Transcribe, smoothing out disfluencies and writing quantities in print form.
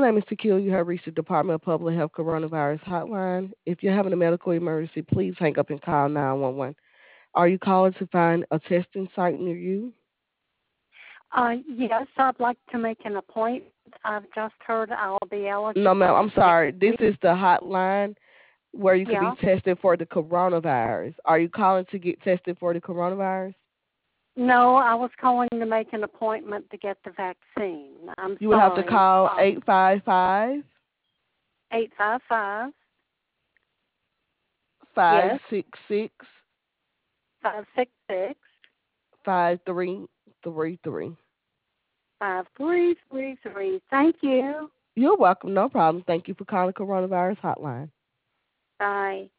name is Tequila. You have reached the Department of Public Health Coronavirus Hotline. If you're having a medical emergency, please hang up and call 911. Are you calling to find a testing site near you? Yes, I'd like to make an appointment. I've just heard I'll be No, ma'am. eligible I'm next sorry. This week. is the hotline where you could be Yeah. tested for the coronavirus. Are you calling to get tested for the coronavirus? No, I was calling to make an appointment to get the vaccine. I'm You would have to sorry. call 855 855, yes, 566 566 5333. 5333. Thank you. You're welcome. No problem. Thank you for calling Coronavirus Hotline. Bye.